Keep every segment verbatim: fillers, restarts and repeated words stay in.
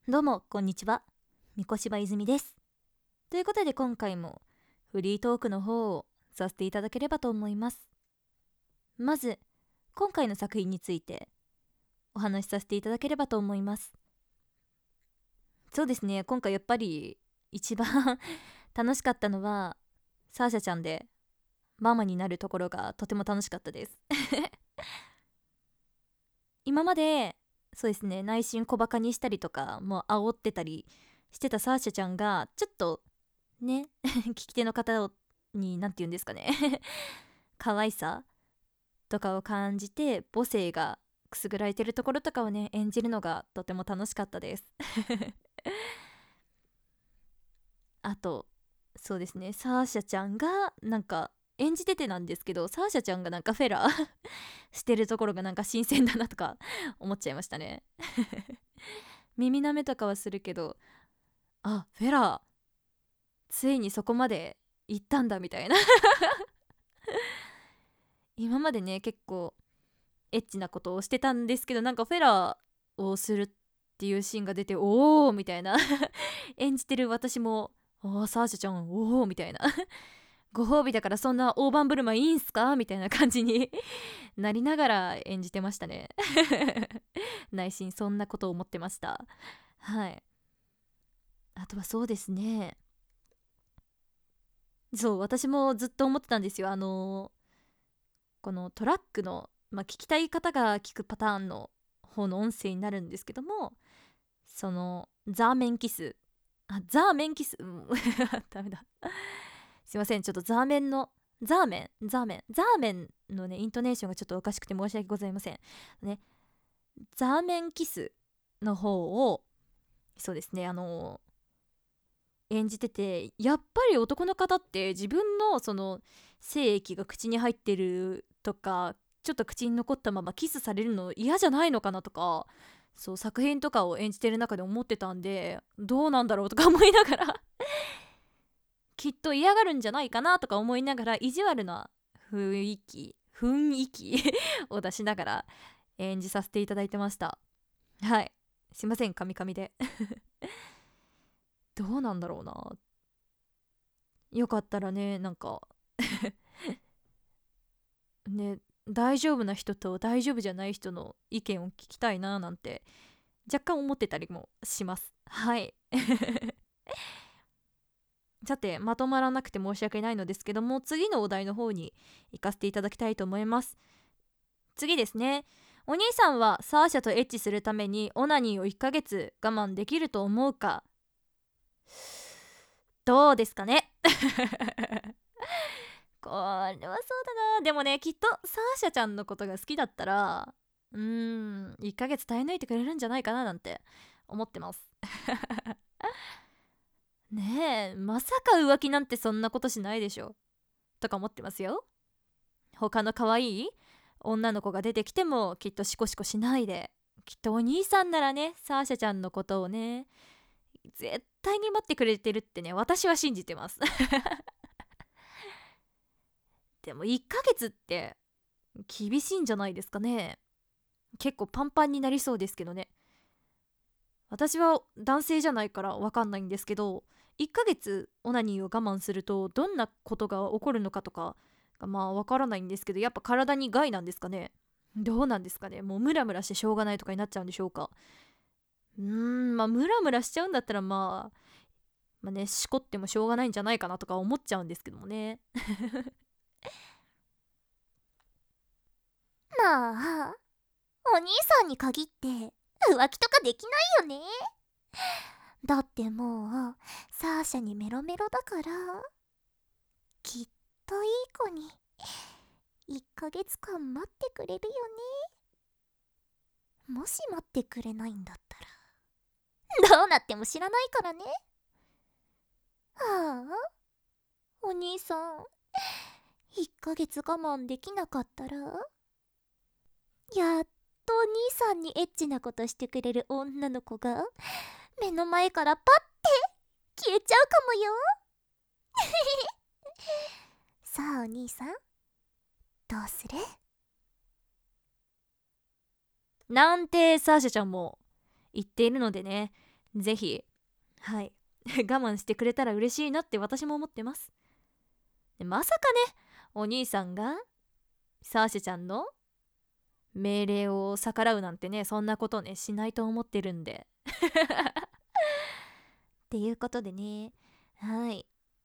どうもこんにちは、三越柴泉です。ということで今回もフリートークの方をさせていただければと思います。まず今回の作品についてお話しさせていただければと思います。そうですね、今回やっぱり一番楽しかったのはサーシャちゃんでママになるところがとても楽しかったです今までそうですね、内心小バカにしたりとかもう煽ってたりしてたサーシャちゃんがちょっとね聞き手の方に何て言うんですかね可愛さとかを感じて母性がくすぐられてるところとかをね演じるのがとても楽しかったですあとそうですね、サーシャちゃんがなんか演じててなんですけど、サーシャちゃんがなんかフェラしてるところがなんか新鮮だなとか思っちゃいましたね耳舐めとかはするけど、あ、フェラついにそこまで行ったんだみたいな今までね結構エッチなことをしてたんですけど、なんかフェラをするっていうシーンが出て、おーみたいな演じてる私も、おーサーシャちゃんおーみたいなご褒美だからそんな大盤振る舞いいいんすかみたいな感じになりながら演じてましたね内心そんなことを思ってました。はい。あとはそうですね、そう私もずっと思ってたんですよ。あのこのトラックの、まあ、聞きたい方が聞くパターンの方の音声になるんですけども、そのザーメンキス、あザーメンキス、うん、ダメだすいません、ちょっとザーメンのザーメンザーメンザーメンのねイントネーションがちょっとおかしくて申し訳ございませんね。ザーメンキスの方をそうですね、あの演じてて、やっぱり男の方って自分のその精液が口に入ってるとかちょっと口に残ったままキスされるの嫌じゃないのかなとか、そう作品とかを演じてる中で思ってたんで、どうなんだろうとか思いながらきっと嫌がるんじゃないかなとか思いながら、意地悪な雰囲気雰囲気を出しながら演じさせていただいてました。はい、すいませんカミカミでどうなんだろうな、よかったらね、なんかね、大丈夫な人と大丈夫じゃない人の意見を聞きたいななんて若干思ってたりもします。はいさて、まとまらなくて申し訳ないのですけども、次のお題の方に行かせていただきたいと思います。次ですね、お兄さんはサーシャとエッチするためにオナニーをいっかげつ我慢できると思うか。どうですかねこれはそうだな。でもね、きっとサーシャちゃんのことが好きだったら、うーんいっかげつ耐え抜いてくれるんじゃないかななんて思ってますねえ、まさか浮気なんてそんなことしないでしょとか思ってますよ。他の可愛い女の子が出てきてもきっとシコシコしないで、きっとお兄さんならねサーシャちゃんのことをね絶対に待ってくれてるってね、私は信じてますでもいっかげつって厳しいんじゃないですかね。結構パンパンになりそうですけどね。私は男性じゃないから分かんないんですけど、いっかげつオナニーを我慢するとどんなことが起こるのかとかがまあ分からないんですけど、やっぱ体に害なんですかね。どうなんですかね。もうムラムラしてしょうがないとかになっちゃうんでしょうか。うーんまあムラムラしちゃうんだったらまあまあね、しこってもしょうがないんじゃないかなとか思っちゃうんですけどもねまあ、お兄さんに限って浮気とかできないよね。だってもうサーシャにメロメロだから、きっといい子にいっかげつかん待ってくれるよね。もし待ってくれないんだったらどうなっても知らないからね。はあ、お兄さんいっかげつ我慢できなかったら、やっとお兄さんにエッチなことしてくれる女の子が目の前からパッて消えちゃうかもよさあお兄さん、どうする？ なんてサーシャちゃんも言っているのでね、 ぜひはい我慢してくれたら嬉しいなって私も思ってます。でまさかね、お兄さんがサーシャちゃんの命令を逆らうなんてね、そんなことねしないと思ってるんでっていうことでね、はい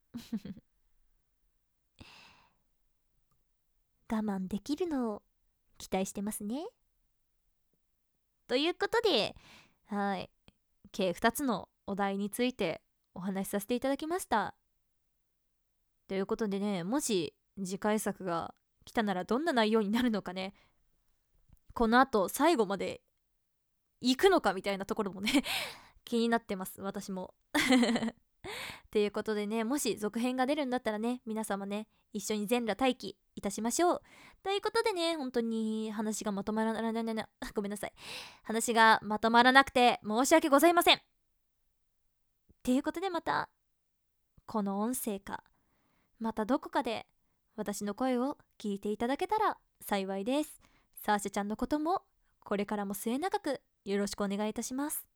我慢できるのを期待してますね。 ということで、はい計ふたつのお題についてお話しさせていただきました。ということでね、もし次回作が来たならどんな内容になるのかね、このあと最後まで行くのかみたいなところもね気になってます私もということでね、もし続編が出るんだったらね、皆様ね一緒に全裸待機いたしましょう。ということでね、本当に話がまとまらななななごめんなさい話がまとまらなくて申し訳ございません。ということで、またこの音声かまたどこかで私の声を聞いていただけたら幸いです。サーシャちゃんのこともこれからも末永くよろしくお願いいたします。